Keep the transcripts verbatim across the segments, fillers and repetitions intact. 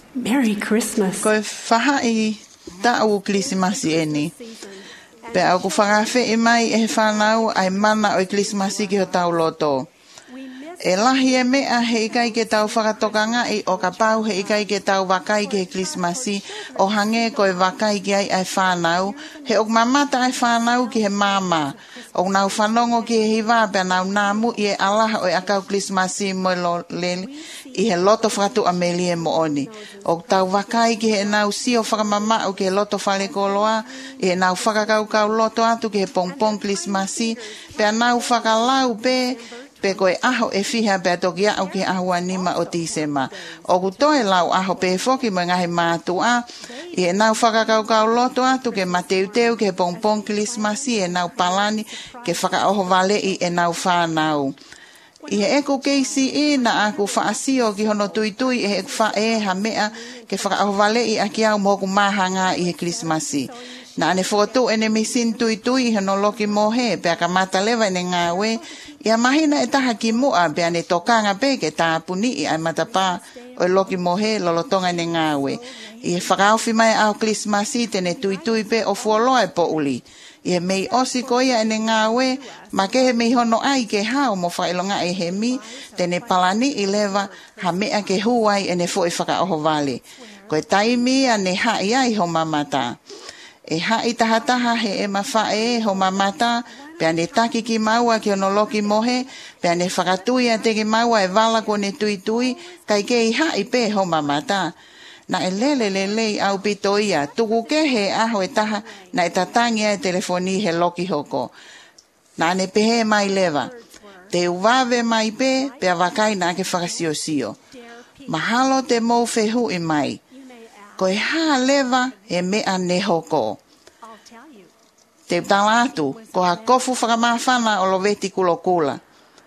Merry Christmas. Koe whahai tau Krismasi eni. Pe au ku whakawhi e mai e whanau ai mana o Krismasi ki ho tau loto. E lahi e mea he ikai ke tau whakatokanga i o ka pau he ikai ke tau wakai ke Krismasi o hange koe wakai ki ai ai whanau. He ok mamata ai whanau ki he mama. O nau whanongo ki he hiwa pe nau namu i e alaha o e akau Krismasi mo lo lele i he loto whakatu ameli e mo oni. O tau wakai ki he nau sio whakamama o ki he loto whale koloa i he nau whakakau kau loto atu ki he pongpong Krismasi pe nau whakalau pe pe koe aho e whiha pe toki au ki aho anima o tisema. O kutoe lau aho pe foki mo ngahe mātua, i e nau whakakau kau loto atu ke mateu teu ke pongpong Krismasi e nau palani ke whakaoho vale i e nau whanau. I he eko keisi i na aku whaasio ki hono tui tui e he wha e ha mea ke whakaoho vale i aki au moku mahanga i he Krismasi. Na ane foto ene misin tui tui hono loki mohe pe aka mata lewa ene ngawe ia mahina e taha ki mua pe ane tokanga pe ke taha puni i ai matapa o loki mohe lolotonga ene ngawe. I he whakauwhi mai au Krismasi tene tui tui pe o fuoloa e po uli. I he mei osi ko ia ene ngawe ma ke he mei hono ai ke hao mo whailonga e he mi tene palani i lewa ha mea ke huai ene fo i whakaoho vale. Koe taimi ane hai ai ho mamata. E hai taha taha he e mawhae ho mamata, pe ane taki ki maua ki ono loki mohe, pe ane whakatui a te ki maua e wala ko ne tui tui, kai ke i hai pe ho mamata. Na e lele lele au pito ia, tuku ke he aho e taha, na e tatangi e telefoni he loki hoko. Na ane pehe mai lewa, te uwawe mai pe, pe awakai na ke whakasio sio. Mahalo te mou fehu i mai. Ko e haa lewa e mea ne hoko. Te tala atu, ko ha kofu whakamawhana o lo veti kulo kula.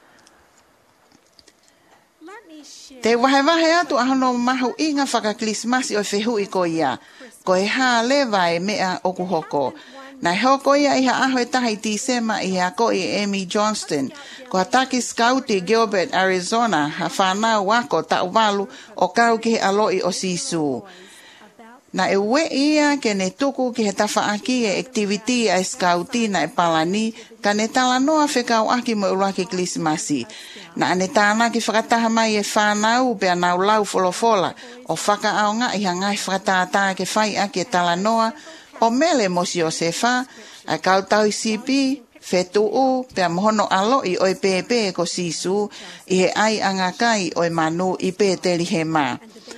Te wahe wahe atu ahono mahu inga whaka Krismasi o whehu i ko ia. Ko e haa lewa e mea oku hoko. Na hoko ia iha aho e taha i tisema i ha ko i Amy Johnston. Ko ha taki skauti Gilbert, Arizona, ha whanau wako ta uwalu o kau ki he aloi o sisu. Na e we ia ke ne tuku ki he tawhaaki e activity a skauti na e palani, ka ne tala noa whekau aki mo uraki Krismasi. Na ane tāna ki whakataha mai e whanau pe anau lau folofola, o whakaao nga i hangai whakatātā ke whai aki e tala noa, o mele mosi o se wha, a kautau i sipi, whetu u, pe mohono aloi o i pepe ko sisu, i he ai angakai o i manu i pe teri he maa.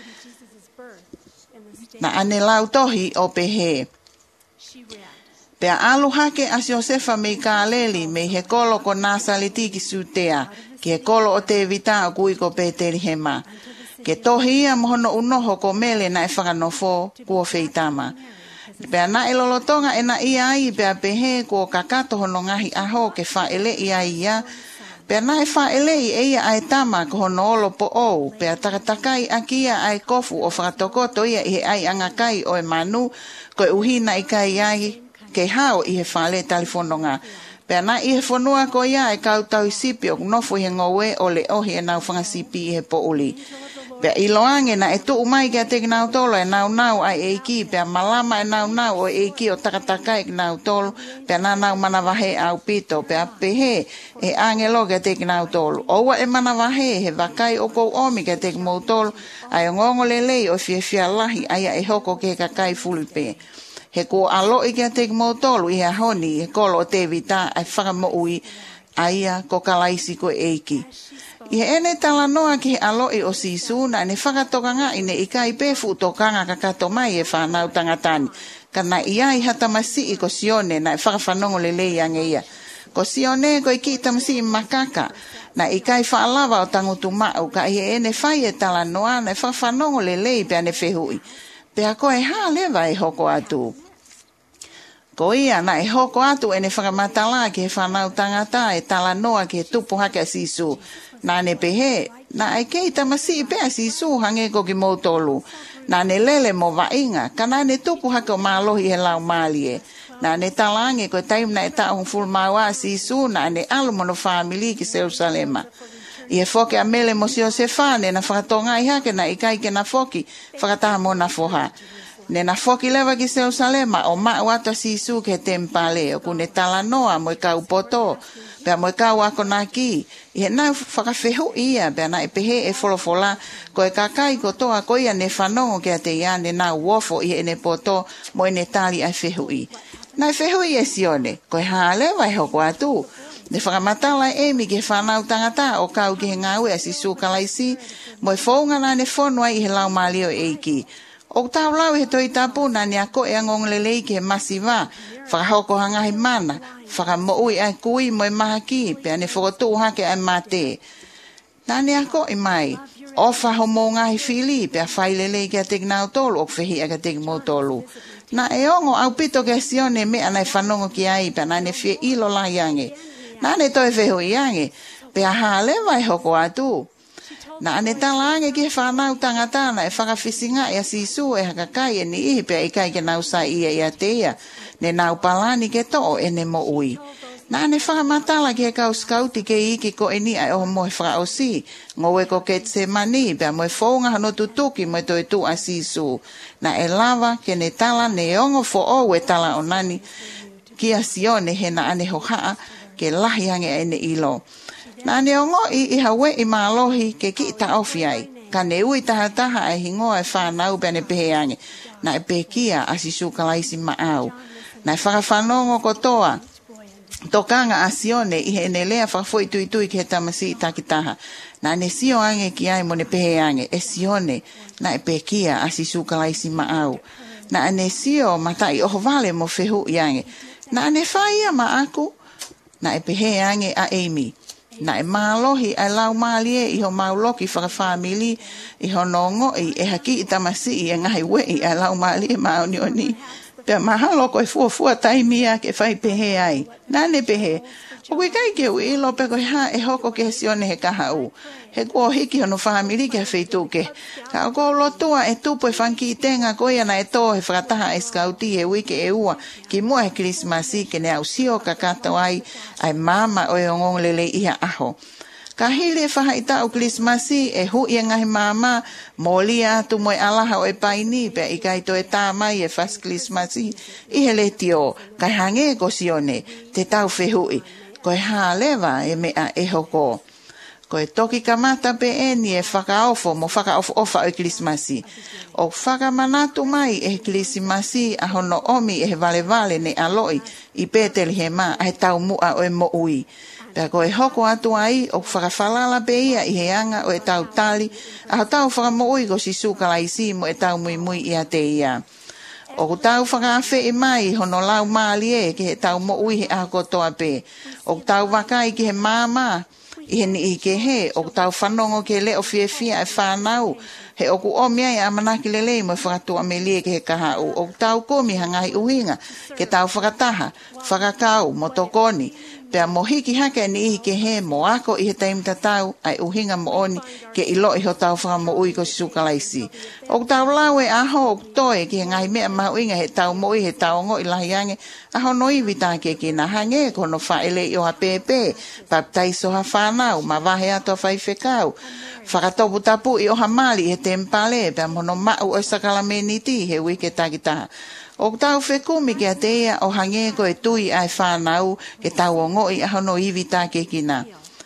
Na ane lau tohi o pehe. Pea alu hake a Josefa mei ka aleli mei he kolo ko nāsali tiki sutea, ki he kolo o te vita o kui ko Peteri hema. Ke tohi ia mohono unoho ko mele na e whakanofo kua feitama. Pea na e lolotonga e na ia ai pea pehe ko kakato hono ngahi aho ke whaele ia ia, pea na e whaele i eia ai tama ko hono olo po ou, pea takatakai akia ai kofu o whakatokoto ia i he ai angakai o e manu, ko e uhina i kai ai ke hao i he whale telefononga. Pea na i he whanua ko ia e kautau sipi o nofu he ngowe o le ohi e nau whangasipi i he po uli. Pea i loange na e tu umai kia te kinau tolo e nau nau ai eiki, pea malama e nau nau o eiki o takataka e kinau tolo, pea na nau manavahe au pito, pea pehe e angelo kia te kinau tolo. Oua e manavahe he wakai o kou omi kia te kinau tolo, ai o ngongo lelei o fia fia lahi aia e hoko ke kakai fulipe. He ko alo i kia te kinau tolo i ha honi, he kolo o te vita ai whakamo ui aia ko kalaisi ko eiki. I he ene tala noa ki he aloi o sisu na ne whakatokanga i ne ikai pefu tokanga kakato mai e whanau tangatani. Kana ia i hatamasi i ko sione na e whakawhanongo lelei ange ia. Ko sione ko i ki tamasi i makaka na ikai whaalawa o tangutu mau ka i he ene whai e tala noa na e whakawhanongo lelei pe ane whehui. Pea ko e haa lewa e hoko atu. Ko ia na e hoko atu ene whakamatala ki he whanau tangata e tala noa ki he tupu hake a sisu. Na ne pehe, na e kei tamasi i pea sisu hange ko ki mautolu. Na ne lele mo vainga, ka na ne tupu hake o malohi he lau malie. Na ne talange ko taim na e taong full maua sisu na ne alumono family ki Jerusalema. I e foke a mele mo sio se whane na whakatonga i hake na i kai ke na foki whakataha mo na foha. Ne na foki lewa ki Jerusalema o maa wata si isu ke tempale o kune tala noa mo i kau poto. Pea mo i kau ako na ki. I he nau whakawhehu ia pea na i pehe e wholofola ko e kakai ko toa ko ia ne whanongo ke a te ia ne nau wofo i e ne poto mo i ne tali ai whehu i. Na i whehu i e sione ko e haalewa e hoko atu. Ne whakamatala e mi ke whanau tangata o kau ki he ngau e a si sukalaisi mo i whaunga na ne whonua i he lau malio e iki. O tau lau he toi tapu na ni ako e angong lelei ke masiva, whakahoko hangahi mana, whakamoui ai kui mo i mahaki, pea ne whakotu hake ai mate. Na ni ako i mai, o whahomo ngahi whili, pea whai lelei ke a tek nau tolu, o whehi a ka tek mo tolu. Na e ongo au pito ke sione me anai whanongo ki ai, pea na ne whie ilo la iange. Na ne toi wheho iange, pea hale vai hoko atu. Na ane talange ki he whanau tangatana e whakawhisinga e a sisu e hakakai e ni ihi pia i kai ke nau sa ia i a teia. Ne nau palani ke to e ne mo ui. Na ane whakamatala ki he kau skauti ke iki ko e ni ai oho mo he whakaosi. Ngowe ko ke tse mani pia mo e whaunga hano tutuki mo e toi tu a sisu. Na e lava ke ne tala ne ongo fo o e tala o nani ki a sione he na ane hohaa ke lahi ange e ne ilo. Na ne ongo i i hawe i maalohi ke ki ta ofi ai. Ka ne ui taha taha ai hingoa e whanau bene peheange. Na e pekia a si sukalaisi maau. Na e whakawhanongo kotoa. Tokanga a sione i he ne lea whakafoi tui tui ke he tamasi i takitaha. Na ne sio ange ki ai mo ne peheange. E sione na e pekia a si sukalaisi maau. Na ne sio matai oho vale mo whehu i ange. Na ne whaia ma aku. Na e peheange a Amy. Na e maalohi ai lau maalie i ho mauloki whakawhamili i ho nongo i e haki i tamasi i e ngai wei ai lau maalie maoni o ni. Pea mahalo ko e fuafua taimia ke whai pehe ai. Nane pehe. O kui kai ke ui ilo pe koe ha e hoko ke sione he kaha u. He kua hiki hono whamili ke whaitu ke. Ka o kou lotua e tupo e whanki i tenga koe ana e tō he whakataha e skauti e wike e ua. Ki mua he Krismasi ke ne au sio ka kato ai ai mama o e ongong lele iha aho. Ka hile whaha i tau Krismasi e hu i ngahi mama molia tu moe alaha o e paini pe i kai to e tāmai e fas Krismasi i he le tio kai hange ko sione te tau whehui. Koe hālewa e mea e hoko. Koe toki kamata pe eni e whakaofo mo whakaofo ofa o e Krismasi. O whakamanatu mai e Krismasi a hono omi e he vale vale ne aloi i pēteli he mā a he tau mua o e mo ui. Pea koe hoko atu ai o whakawhalala pe ia i he anga o e tau tali a ho tau whakamo ui ko si sukalaisi mo e tau mui mui i a te ia. O ku tau whakawhi i mai hono lau maali e ki he tau mo ui he ako toa pe. O ku tau wakai ki he māma i he ni i ke he. O ku tau whanongo ke le o fie fia e whanau. He o ku omia i amanaki lelei mo e whakatua me lie ke he kahau. O ku tau komi hangai uhinga ke tau whakataha, whakakau, motokoni. Pea mo hiki hake ni ihi ke he mo ako i he taimita tau ai uhinga mo oni ke ilo i ho tau whaka mo ui ko si sukalaisi. O ku tau lawe aho o ku toe ki he ngai mea mahu inga he tau mo i he tau ngo i lahiange aho no i vita ke ki na hange kono whaele i o ha pepe baptaiso ha whanau ma wahe ato whai whekau. Whakatopu tapu i o ha mali he tempale pea mono mau o sakalameniti he wike takitaha. O tau whekumi ke a teia o hange ko e tui ai whanau ke tau o ngoi ahono iwi tā ke kina.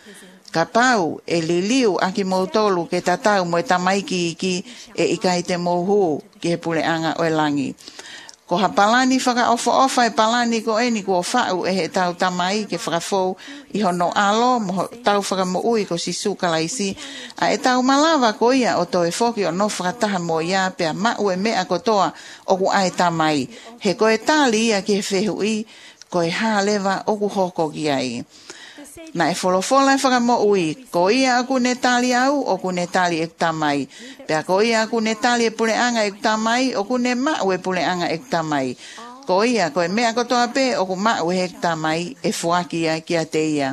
Ka pau e liliu aki mautolu ke tatau mo e tamaiki iki e ikai te mohu ke he pule anga o e langi. Ko ha palani whaka ofa ofa e palani ko eni ko whau e he tau tamai ke whakafou i hono alo mo tau whaka mo ui ko si sukalaisi a e tau malawa ko ia o to e whoki o no whakataha mo ia pea mau e mea kotoa o ku ai tamai. He ko e tali ia ki he whehu i ko e hālewa o ku hoko ki ai. Na e wholofola e whakamo ui, ko ia aku ne tali au, o ku ne tali e tamai. Pea ko ia aku ne tali e pule anga e tamai, o ku ne mau e pule anga e tamai. Ko ia, ko e mea kotoa pe, o ku mau e tamai e fuaki ia ki a te ia.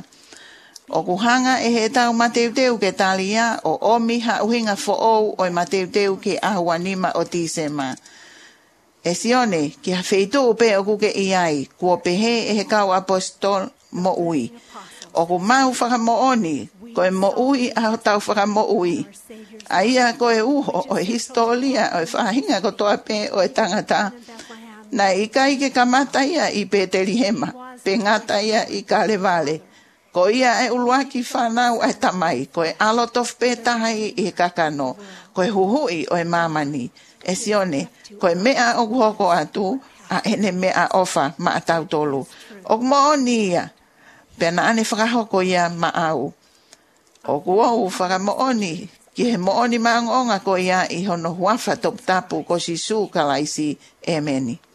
O ku hanga e he tau mateu teu ke tali ia, o omi ha uhinga fo ou o e mateu teu ke ahuanima o tisema. E sione, ki ha feitu pe o ku ke iai, kua pehe e he kau apostol mo ui. O ku mau whakamooni, koe mo ui a tau whakamoui. Aia koe uho o historia o whahinga ko toa pe o e tangata. Na ikai ke kamata ia i Betelihema, pe ngata ia i Kalevale. Ko ia e uluaki whanau ai tamai, ko e alotof petahai i kakano, ko e huhui o e mamani. E sione, ko e mea o kuhoko atu, a ene mea ofa ma atau tolu. O mooni ia, pe na ane whakahoko ia ma au. O kuohu whakamooni, ki he mooni maangonga ko ia i hono huafa top tapu ko si su kalaisi e meni.